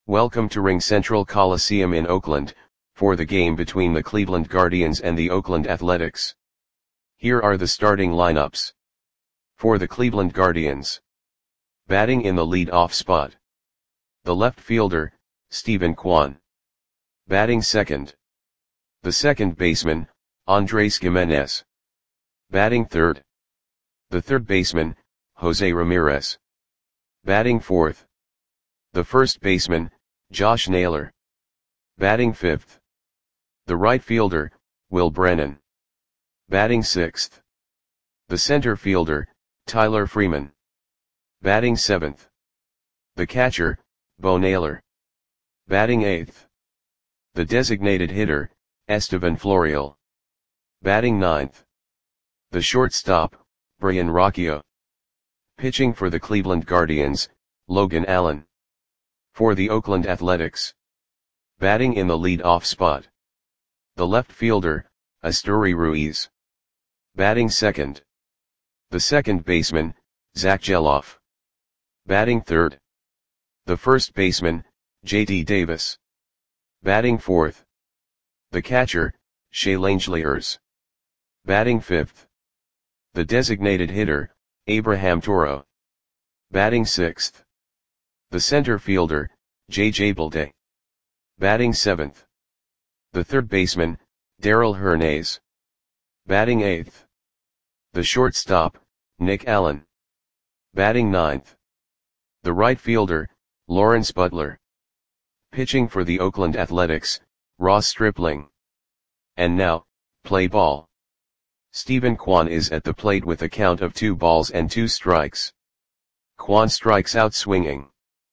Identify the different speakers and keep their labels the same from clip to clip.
Speaker 1: Welcome to RingCentral Coliseum in Oakland, for the game between the Cleveland Guardians and the Oakland Athletics. Here are the starting lineups. For the Cleveland Guardians. Batting in the lead-off spot. The left fielder, Steven Kwan. Batting second. The second baseman, Andrés Giménez. Batting third. The third baseman, Jose Ramirez. Batting fourth. The first baseman, Josh Naylor. Batting fifth. The right fielder, Will Brennan. Batting sixth. The center fielder, Tyler Freeman. Batting seventh. The catcher, Bo Naylor. Batting eighth. The designated hitter, Estevan Florial. Batting ninth. The shortstop, Brayan Rocchio. Pitching for the Cleveland Guardians, Logan Allen. For the Oakland Athletics. Batting in the lead-off spot. The left fielder, Esteury Ruiz. Batting second. The second baseman, Zach Gelof. Batting third. The first baseman, J.D. Davis. Batting fourth. The catcher, Shea Langeliers. Batting fifth. The designated hitter, Abraham Toro. Batting sixth. The center fielder, J.J. Bleday. Batting seventh. The third baseman, Darell Hernaiz. Batting eighth. The shortstop, Nick Allen. Batting ninth. The right fielder, Lawrence Butler. Pitching for the Oakland Athletics, Ross Stripling. And now, play ball. Steven Kwan is at the plate with a count of 2 balls and 2 strikes. Kwan strikes out swinging.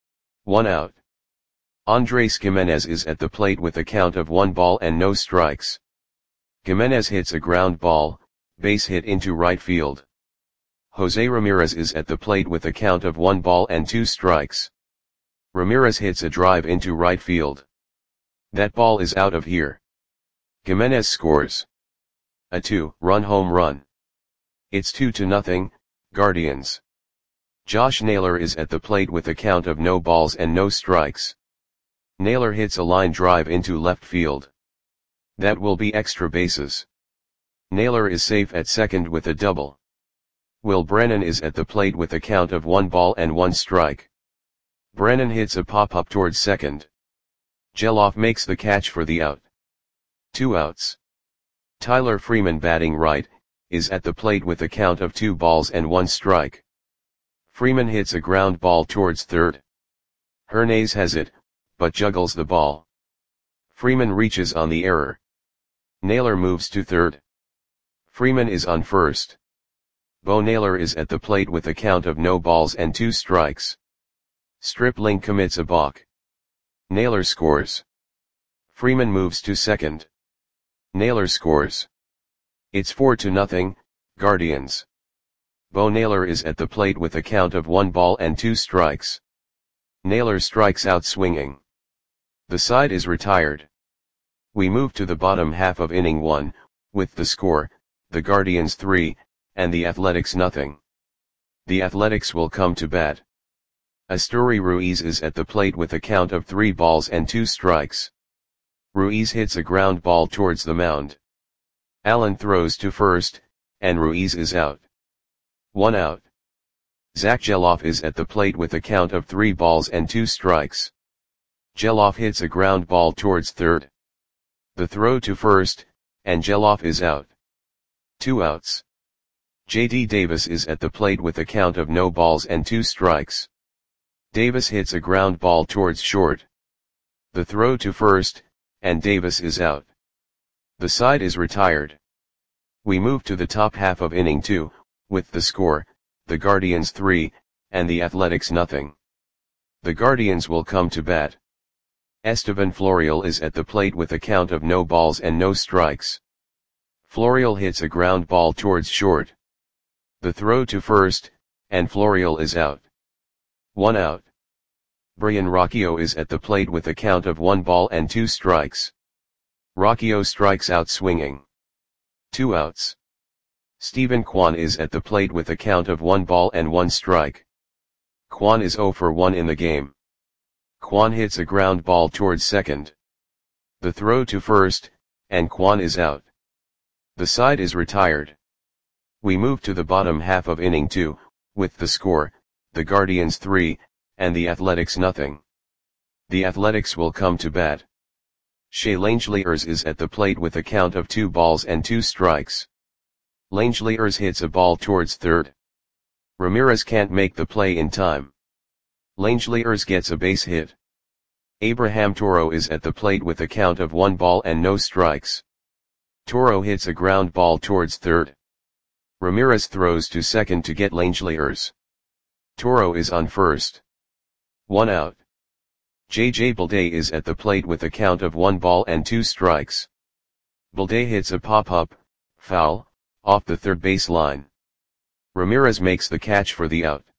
Speaker 1: 1 out. Andrés Giménez is at the plate with a count of 1 ball and no strikes. Giménez hits a ground ball, base hit into right field. Jose Ramirez is at the plate with a count of 1 ball and 2 strikes. Ramirez hits a drive into right field. That ball is out of here. Giménez scores a 2-run home run. It's 2-0, Guardians. Josh Naylor is at the plate with a count of no balls and no strikes. Naylor hits a line drive into left field. That will be extra bases. Naylor is safe at second with a double. Will Brennan is at the plate with a count of 1 ball and 1 strike. Brennan hits a pop-up towards second. Gelof makes the catch for the out. 2 outs. Tyler Freeman, batting right, is at the plate with a count of 2 balls and 1 strike. Freeman hits a ground ball towards third. Hernaiz has it, but juggles the ball. Freeman reaches on the error. Naylor moves to third. Freeman is on first. Bo Naylor is at the plate with a count of no balls and 2 strikes. Stripling commits a balk. Naylor scores. Freeman moves to second. Naylor scores. It's 4-0, Guardians. Bo Naylor is at the plate with a count of 1 ball and 2 strikes. Naylor strikes out swinging. The side is retired. We move to the bottom half of inning 1, with the score, the Guardians 3, and the Athletics 0. The Athletics will come to bat. Esteury Ruiz is at the plate with a count of 3 balls and 2 strikes. Ruiz hits a ground ball towards the mound. Allen throws to first, and Ruiz is out. 1 out. Zach Gelof is at the plate with a count of 3 balls and 2 strikes. Gelof hits a ground ball towards third. The throw to first, and Gelof is out. 2 outs. J.D. Davis is at the plate with a count of no balls and 2 strikes. Davis hits a ground ball towards short. The throw to first, and Davis is out. The side is retired. We move to the top half of inning 2, with the score, the Guardians 3, and the Athletics 0. The Guardians will come to bat. Estevan Florial is at the plate with a count of no balls and no strikes. Florial hits a ground ball towards short. The throw to first, and Florial is out. 1 out. Brayan Rocchio is at the plate with a count of 1 ball and 2 strikes. Rocchio strikes out swinging. 2 outs. Steven Kwan is at the plate with a count of 1 ball and 1 strike. Kwan is 0 for 1 in the game. Kwan hits a ground ball towards second. The throw to first, and Kwan is out. The side is retired. We move to the bottom half of inning 2, with the score, the Guardians 3, and the Athletics nothing. The Athletics will come to bat. Shea Langeliers is at the plate with a count of 2 balls and 2 strikes. Langeliers hits a ball towards third. Ramirez can't make the play in time. Langeliers gets a base hit. Abraham Toro is at the plate with a count of 1 ball and no strikes. Toro hits a ground ball towards third. Ramirez throws to second to get Langeliers. Toro is on first. 1 out. J.J. Bleday is at the plate with a count of 1 ball and 2 strikes. Bleday hits a pop-up, foul, off the third base line. Ramirez makes the catch for the out.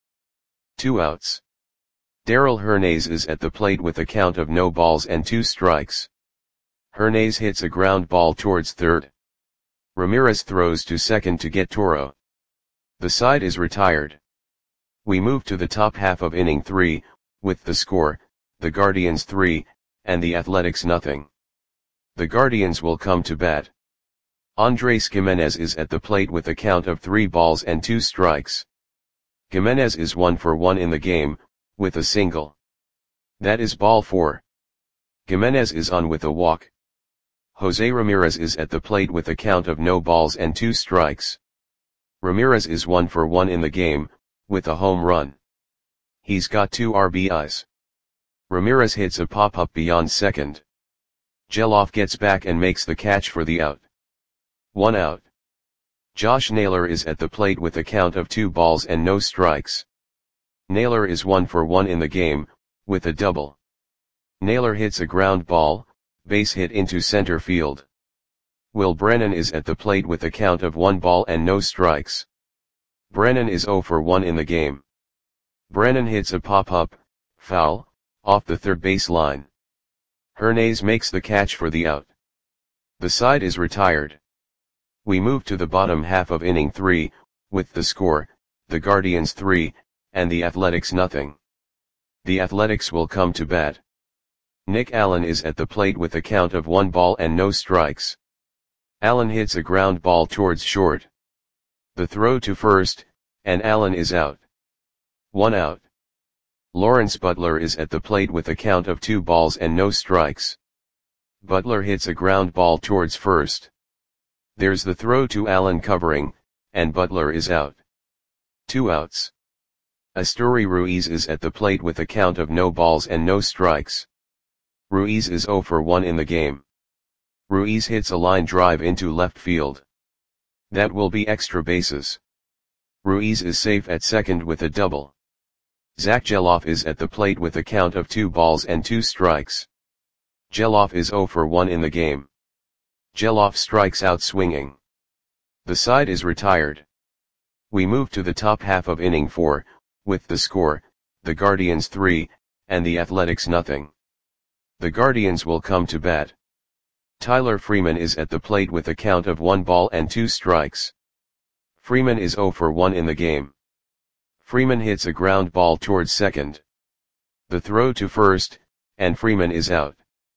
Speaker 1: 2 outs. Darryl Hernandez is at the plate with a count of no balls and 2 strikes. Hernandez hits a ground ball towards third. Ramirez throws to second to get Toro. The side is retired. We move to the top half of inning 3, with the score, the Guardians 3, and the Athletics nothing. The Guardians will come to bat. Andres Gimenez is at the plate with a count of 3 balls and 2 strikes. Gimenez is 1 for 1 in the game, with a single. That is ball 4. Gimenez is on with a walk. Jose Ramirez is at the plate with a count of no balls and 2 strikes. Ramirez is 1 for 1 in the game, with a home run. He's got 2 RBIs. Ramirez hits a pop-up beyond second. Geloff gets back and makes the catch for the out. 1 out. Josh Naylor is at the plate with a count of 2 balls and no strikes. Naylor is 1 for 1 in the game, with a double. Naylor hits a ground ball, base hit into center field. Will Brennan is at the plate with a count of 1 ball and no strikes. Brennan is 0 for 1 in the game. Brennan hits a pop-up, foul, off the third base line. Hernandez makes the catch for the out. The side is retired. We move to the bottom half of inning 3, with the score, the Guardians 3, and the Athletics nothing. The Athletics will come to bat. Nick Allen is at the plate with a count of 1 ball and no strikes. Allen hits a ground ball towards short. The throw to first, and Allen is out. 1 out. Lawrence Butler is at the plate with a count of 2 balls and no strikes. Butler hits a ground ball towards first. There's the throw to Allen covering, and Butler is out. 2 outs. Asturi Ruiz is at the plate with a count of no balls and no strikes. Ruiz is 0 for 1 in the game. Ruiz hits a line drive into left field. That will be extra bases. Ruiz is safe at second with a double. Zach Geloff is at the plate with a count of 2 balls and 2 strikes. Geloff is 0 for 1 in the game. Geloff strikes out swinging. The side is retired. We move to the top half of inning 4, with the score, the Guardians 3, and the Athletics nothing. The Guardians will come to bat. Tyler Freeman is at the plate with a count of 1 ball and 2 strikes. Freeman is 0 for 1 in the game. Freeman hits a ground ball towards second. The throw to first, and Freeman is out.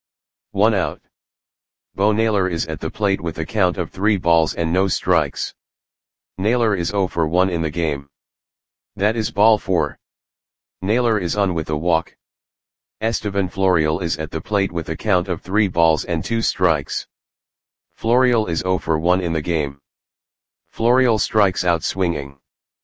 Speaker 1: 1 out. Bo Naylor is at the plate with a count of 3 balls and no strikes. Naylor is 0 for 1 in the game. That is ball 4. Naylor is on with a walk. Estevan Florial is at the plate with a count of 3 balls and 2 strikes. Florial is 0 for 1 in the game. Florial strikes out swinging.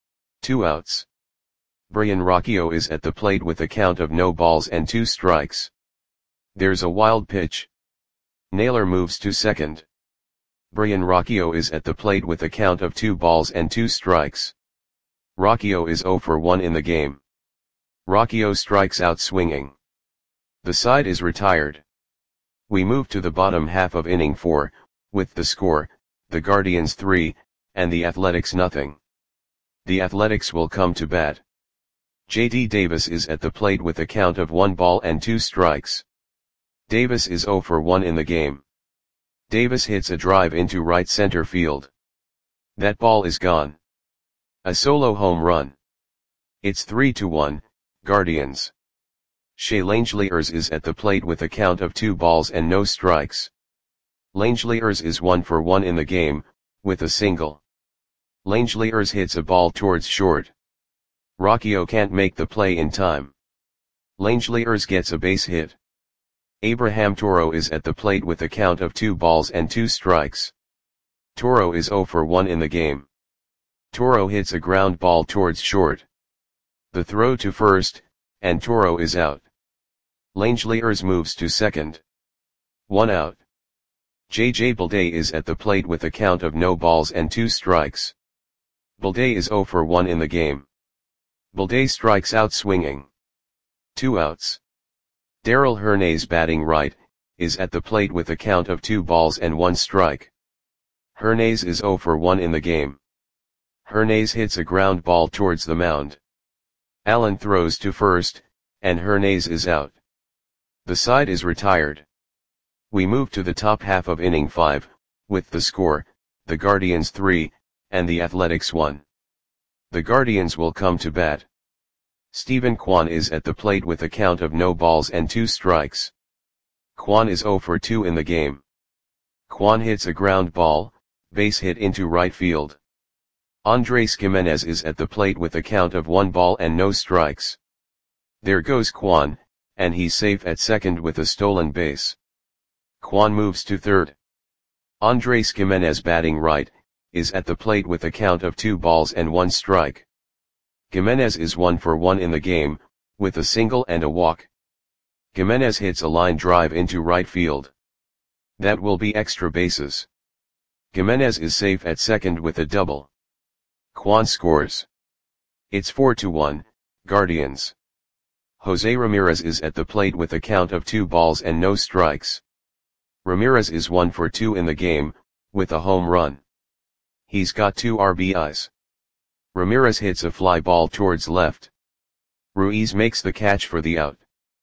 Speaker 1: 2 outs. Brian Rocchio is at the plate with a count of no balls and 2 strikes. There's a wild pitch. Naylor moves to second. Brian Rocchio is at the plate with a count of 2 balls and 2 strikes. Rocchio is 0 for 1 in the game. Rocchio strikes out swinging. The side is retired. We move to the bottom half of inning 4, with the score, the Guardians 3, and the Athletics nothing. The Athletics will come to bat. J.D. Davis is at the plate with a count of 1 ball and 2 strikes. Davis is 0 for 1 in the game. Davis hits a drive into right center field. That ball is gone. A solo home run. It's 3-1, Guardians. Shea Langeliers is at the plate with a count of 2 balls and no strikes. Langeliers is 1 for 1 in the game, with a single. Langeliers hits a ball towards short. Rockio can't make the play in time. Langeliers gets a base hit. Abraham Toro is at the plate with a count of 2 balls and 2 strikes. Toro is 0 for 1 in the game. Toro hits a ground ball towards short. The throw to first, and Toro is out. Langeliers moves to second. 1 out. JJ Bleday is at the plate with a count of no balls and 2 strikes. Bleday is 0 for 1 in the game. Bleday strikes out swinging. 2 outs. Darryl Hernaiz batting right, is at the plate with a count of 2 balls and 1 strike. Hernaiz is 0 for 1 in the game. Hernaiz hits a ground ball towards the mound. Allen throws to first, and Hernaiz is out. The side is retired. We move to the top half of inning 5, with the score, the Guardians 3, and the Athletics 1. The Guardians will come to bat. Stephen Kwan is at the plate with a count of no balls and 2 strikes. Kwan is 0 for 2 in the game. Kwan hits a ground ball, base hit into right field. Andres Gimenez is at the plate with a count of 1 ball and no strikes. There goes Kwan, and he's safe at second with a stolen base. Kwan moves to third. Andres Gimenez batting right, is at the plate with a count of 2 balls and 1 strike. Gimenez is 1 for 1 in the game, with a single and a walk. Gimenez hits a line drive into right field. That will be extra bases. Gimenez is safe at second with a double. Kwan scores. It's 4-1, Guardians. Jose Ramirez is at the plate with a count of 2 balls and no strikes. Ramirez is 1 for 2 in the game, with a home run. He's got 2 RBIs. Ramirez hits a fly ball towards left. Ruiz makes the catch for the out.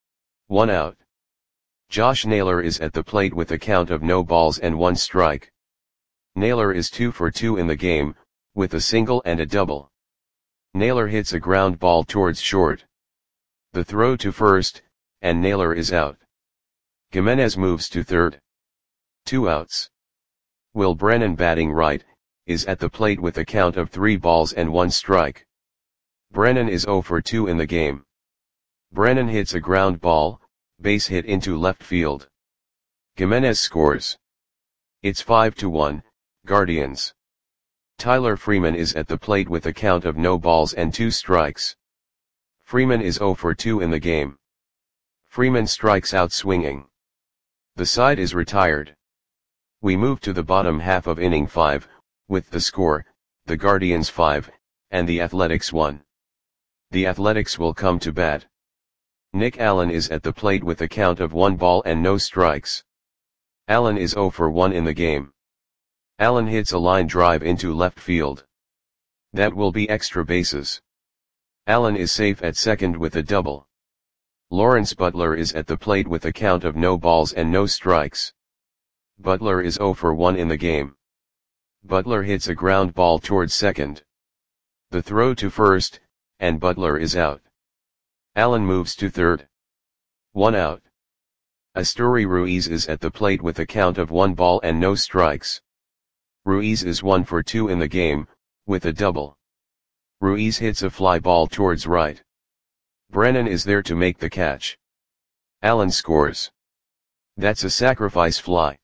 Speaker 1: 1 out. Josh Naylor is at the plate with a count of no balls and 1 strike. Naylor is 2 for 2 in the game, with a single and a double. Naylor hits a ground ball towards short. The throw to first, and Naylor is out. Gimenez moves to third. 2 outs. Will Brennan batting right, is at the plate with a count of 3 balls and 1 strike. Brennan is 0 for 2 in the game. Brennan hits a ground ball, base hit into left field. Gimenez scores. It's 5-1, Guardians. Tyler Freeman is at the plate with a count of no balls and 2 strikes. Freeman is 0 for 2 in the game. Freeman strikes out swinging. The side is retired. We move to the bottom half of inning 5, with the score, the Guardians 5, and the Athletics 1. The Athletics will come to bat. Nick Allen is at the plate with a count of 1 ball and no strikes. Allen is 0 for 1 in the game. Allen hits a line drive into left field. That will be extra bases. Allen is safe at second with a double. Lawrence Butler is at the plate with a count of no balls and no strikes. Butler is 0 for 1 in the game. Butler hits a ground ball towards second. The throw to first, and Butler is out. Allen moves to third. 1 out. Asturi Ruiz is at the plate with a count of 1 ball and no strikes. Ruiz is 1 for 2 in the game, with a double. Ruiz hits a fly ball towards right. Brennan is there to make the catch. Allen scores. That's a sacrifice fly.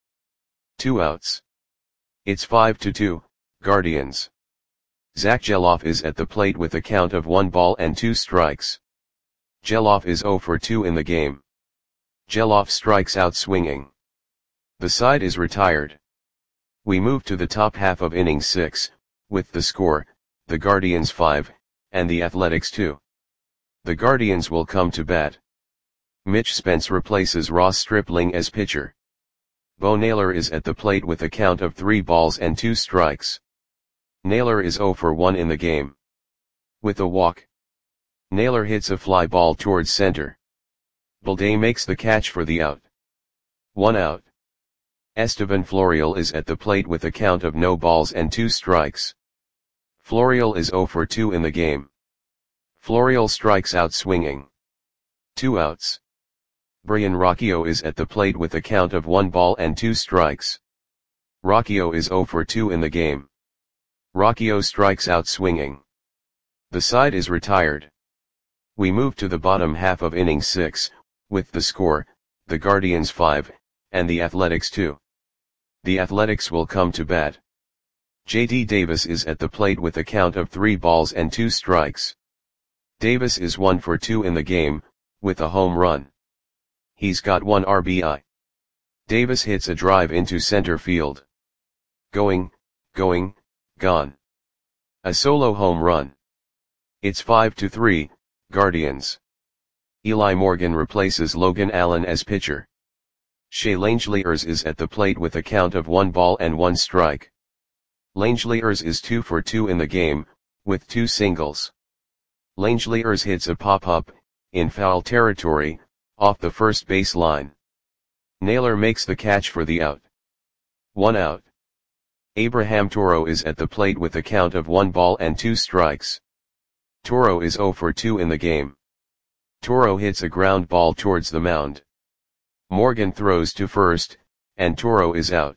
Speaker 1: 2 outs. It's 5-2, Guardians. Zach Geloff is at the plate with a count of 1 ball and 2 strikes. Geloff is 0 for 2 in the game. Geloff strikes out swinging. The side is retired. We move to the top half of inning 6, with the score, the Guardians 5, and the Athletics 2. The Guardians will come to bat. Mitch Spence replaces Ross Stripling as pitcher. Bo Naylor is at the plate with a count of 3 balls and 2 strikes. Naylor is 0 for 1 in the game. With a walk. Naylor hits a fly ball towards center. Bleday makes the catch for the out. 1 out. Estevan Florial is at the plate with a count of no balls and 2 strikes. Florial is 0 for 2 in the game. Florial strikes out swinging. 2 outs. Brian Rocchio is at the plate with a count of 1 ball and 2 strikes. Rocchio is 0 for 2 in the game. Rocchio strikes out swinging. The side is retired. We move to the bottom half of inning 6, with the score, the Guardians 5, and the Athletics 2. The Athletics will come to bat. J.D. Davis is at the plate with a count of 3 balls and 2 strikes. Davis is 1 for 2 in the game, with a home run. He's got 1 RBI. Davis hits a drive into center field. Going, gone. A solo home run. It's 5-3, Guardians. Eli Morgan replaces Logan Allen as pitcher. Shea Langeliers is at the plate with a count of 1 ball and 1 strike. Langeliers is 2 for 2 in the game, with 2 singles. Langeliers hits a pop-up, in foul territory, off the first base line. Naylor makes the catch for the out. 1 out. Abraham Toro is at the plate with a count of 1 ball and 2 strikes. Toro is 0 for 2 in the game. Toro hits a ground ball towards the mound. Morgan throws to first, and Toro is out.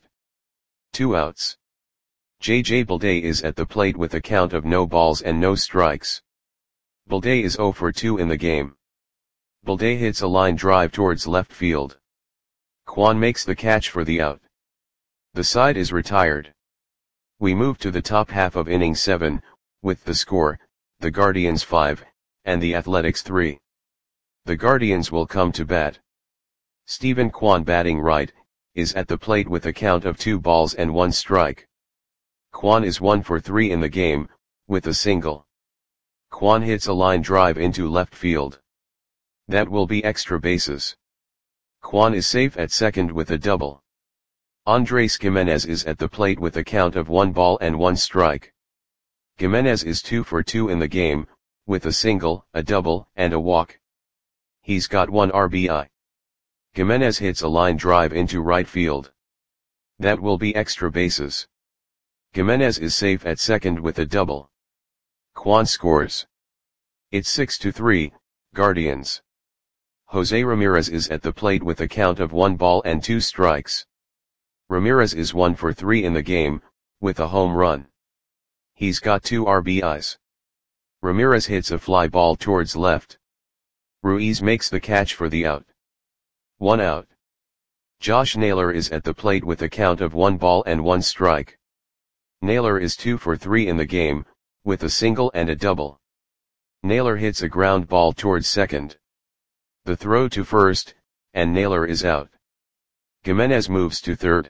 Speaker 1: 2 outs. J.J. Bleday is at the plate with a count of no balls and no strikes. Bleday is 0 for 2 in the game. Bleday hits a line drive towards left field. Kwan makes the catch for the out. The side is retired. We move to the top half of inning 7, with the score, the Guardians 5, and the Athletics 3. The Guardians will come to bat. Stephen Kwan, batting right, is at the plate with a count of 2 balls and 1 strike. Kwan is 1 for 3 in the game, with a single. Kwan hits a line drive into left field. That will be extra bases. Kwan is safe at second with a double. Andres Gimenez is at the plate with a count of 1 ball and 1 strike. Gimenez is 2 for 2 in the game, with a single, a double, and a walk. He's got 1 RBI. Gimenez hits a line drive into right field. That will be extra bases. Gimenez is safe at second with a double. Kwan scores. It's 6-3, Guardians. Jose Ramirez is at the plate with a count of 1 ball and 2 strikes. Ramirez is 1 for 3 in the game, with a home run. He's got 2 RBIs. Ramirez hits a fly ball towards left. Ruiz makes the catch for the out. 1 out. Josh Naylor is at the plate with a count of 1 ball and 1 strike. Naylor is 2 for 3 in the game, with a single and a double. Naylor hits a ground ball towards second. The throw to first, and Naylor is out. Gimenez moves to third.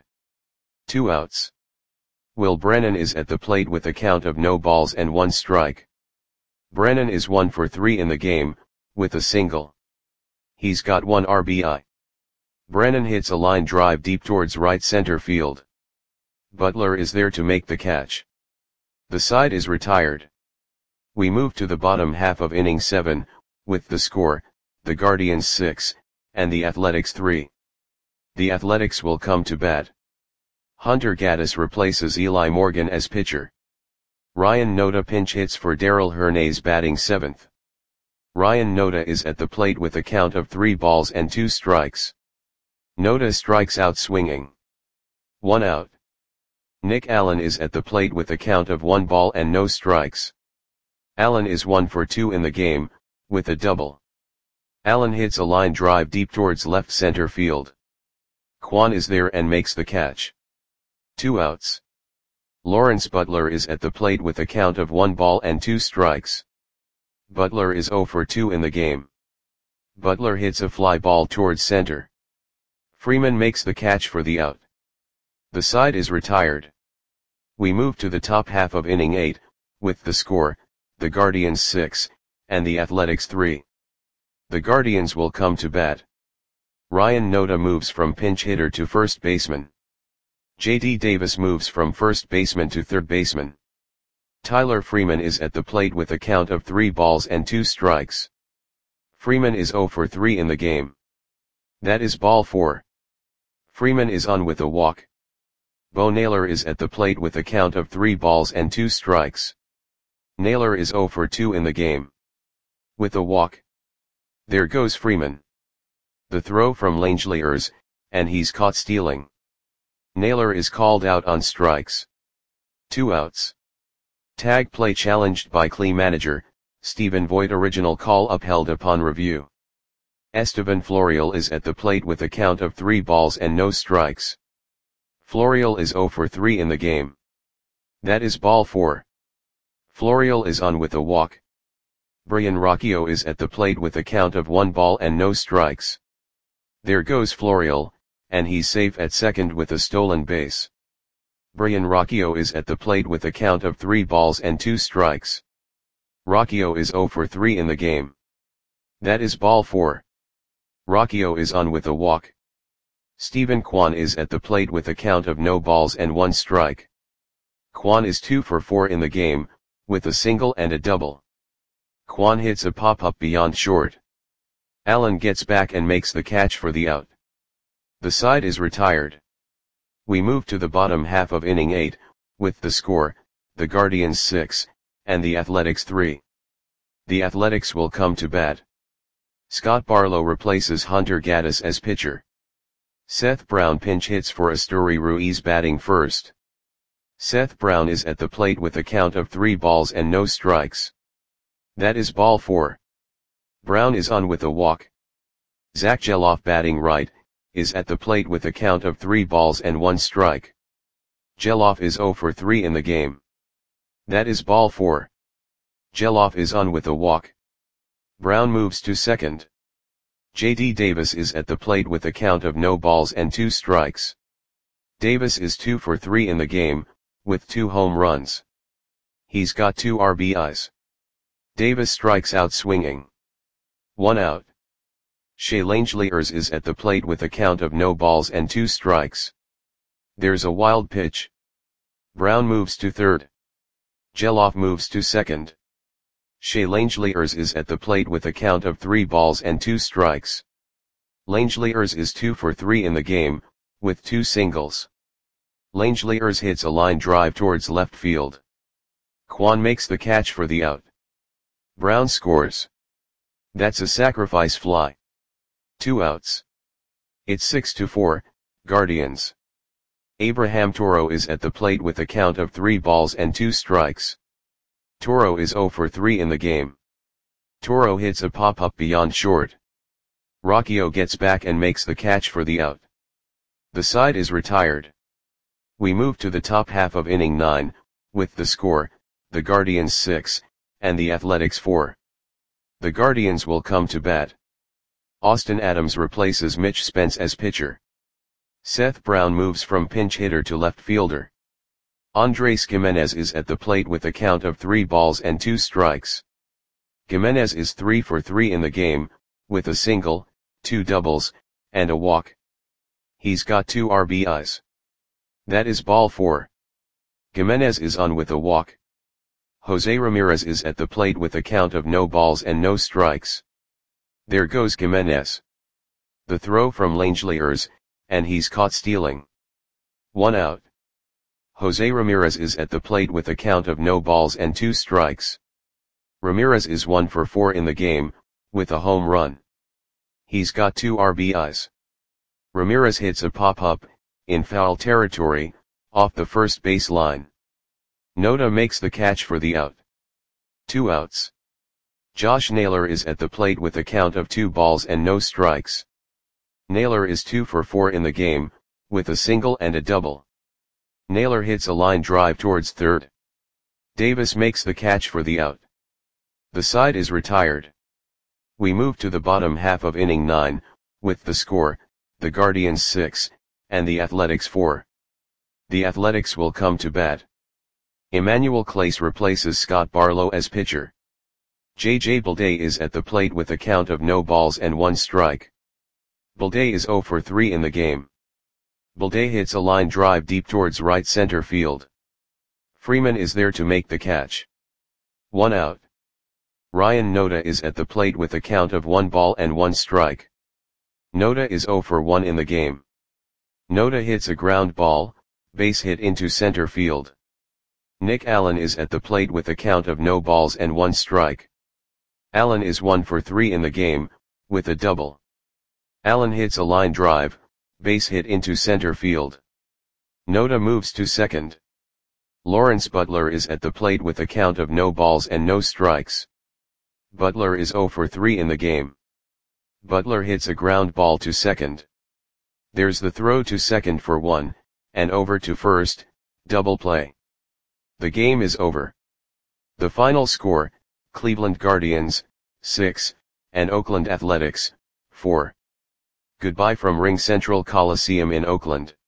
Speaker 1: 2 outs. Will Brennan is at the plate with a count of no balls and 1 strike. Brennan is 1 for 3 in the game, with a single. He's got 1 RBI. Brennan hits a line drive deep towards right center field. Butler is there to make the catch. The side is retired. We move to the bottom half of inning 7, with the score, the Guardians 6, and the Athletics 3. The Athletics will come to bat. Hunter Gaddis replaces Eli Morgan as pitcher. Ryan Noda pinch hits for Darrell Hernandez, batting 7th. Ryan Noda is at the plate with a count of 3 balls and 2 strikes. Noda strikes out swinging. 1 out. Nick Allen is at the plate with a count of 1 ball and no strikes. Allen is 1 for 2 in the game, with a double. Allen hits a line drive deep towards left center field. Kwan is there and makes the catch. 2 outs. Lawrence Butler is at the plate with a count of 1 ball and 2 strikes. Butler is 0 for 2 in the game. Butler hits a fly ball towards center. Freeman makes the catch for the out. The side is retired. We move to the top half of inning 8, with the score, the Guardians 6, and the Athletics 3. The Guardians will come to bat. Ryan Noda moves from pinch hitter to first baseman. J.D. Davis moves from first baseman to third baseman. Tyler Freeman is at the plate with a count of 3 balls and 2 strikes. Freeman is 0 for 3 in the game. That is ball 4. Freeman is on with a walk. Bo Naylor is at the plate with a count of 3 balls and 2 strikes. Naylor is 0 for 2 in the game. With a walk. There goes Freeman. The throw from Langeliers, and he's caught stealing. Naylor is called out on strikes. 2 outs. Tag play challenged by Clee manager, Stephen Voigt. Original call upheld upon review. Esteban Florial is at the plate with a count of 3 balls and no strikes. Florial is 0 for 3 in the game. That is ball 4. Florial is on with a walk. Brian Rocchio is at the plate with a count of 1 ball and no strikes. There goes Florial, and he's safe at second with a stolen base. Brian Rocchio is at the plate with a count of 3 balls and 2 strikes. Rocchio is 0 for 3 in the game. That is ball 4. Rocchio is on with a walk. Stephen Kwan is at the plate with a count of no balls and 1 strike. Kwan is 2 for 4 in the game, with a single and a double. Kwan hits a pop-up beyond short. Allen gets back and makes the catch for the out. The side is retired. We move to the bottom half of inning 8, with the score, the Guardians 6, and the Athletics 3. The Athletics will come to bat. Scott Barlow replaces Hunter Gaddis as pitcher. Seth Brown pinch hits for Asturi Ruiz batting first. Seth Brown is at the plate with a count of 3 balls and no strikes. That is ball 4. Brown is on with a walk. Zach Geloff batting right, is at the plate with a count of 3 balls and 1 strike. Geloff is 0 for 3 in the game. That is ball 4. Geloff is on with a walk. Brown moves to second. J.D. Davis is at the plate with a count of no balls and 2 strikes. Davis is 2 for 3 in the game, with 2 home runs. He's got 2 RBIs. Davis strikes out swinging. 1 out. Shea Langeliers is at the plate with a count of no balls and 2 strikes. There's a wild pitch. Brown moves to third. Geloff moves to second. Shea Langeliers is at the plate with a count of 3 balls and 2 strikes. Langeliers is 2 for 3 in the game, with 2 singles. Langeliers hits a line drive towards left field. Kwan makes the catch for the out. Brown scores. That's a sacrifice fly. 2 outs. It's 6-4, Guardians. Abraham Toro is at the plate with a count of 3 balls and 2 strikes. Toro is 0 for 3 in the game. Toro hits a pop-up beyond short. Rocchio gets back and makes the catch for the out. The side is retired. We move to the top half of inning 9, with the score, the Guardians 6, and the Athletics 4. The Guardians will come to bat. Austin Adams replaces Mitch Spence as pitcher. Seth Brown moves from pinch hitter to left fielder. Andres Gimenez is at the plate with a count of 3 balls and 2 strikes. Gimenez is 3 for 3 in the game, with a single, 2 doubles, and a walk. He's got 2 RBIs. That is ball 4. Gimenez is on with a walk. Jose Ramirez is at the plate with a count of no balls and no strikes. There goes Gimenez. The throw from Langeliers, and he's caught stealing. 1 out. Jose Ramirez is at the plate with a count of no balls and 2 strikes. Ramirez is 1 for 4 in the game, with a home run. He's got 2 RBIs. Ramirez hits a pop-up, in foul territory, off the first base line. Noda makes the catch for the out. 2 outs. Josh Naylor is at the plate with a count of 2 balls and no strikes. Naylor is 2 for 4 in the game, with a single and a double. Naylor hits a line drive towards third. Davis makes the catch for the out. The side is retired. We move to the bottom half of inning 9, with the score, the Guardians 6, and the Athletics 4. The Athletics will come to bat. Emmanuel Clase replaces Scott Barlow as pitcher. J.J. Bleday is at the plate with a count of no balls and 1 strike. Bleday is 0 for 3 in the game. Bleday hits a line drive deep towards right center field. Freeman is there to make the catch. 1 out. Ryan Noda is at the plate with a count of 1 ball and 1 strike. Noda is 0 for 1 in the game. Noda hits a ground ball, base hit into center field. Nick Allen is at the plate with a count of no balls and 1 strike. Allen is 1 for 3 in the game, with a double. Allen hits a line drive, base hit into center field. Noda moves to second. Lawrence Butler is at the plate with a count of no balls and no strikes. Butler is 0 for 3 in the game. Butler hits a ground ball to second. There's the throw to second for 1, and over to first, double play. The game is over. The final score, Cleveland Guardians, 6, and Oakland Athletics, 4. Goodbye from RingCentral Coliseum in Oakland.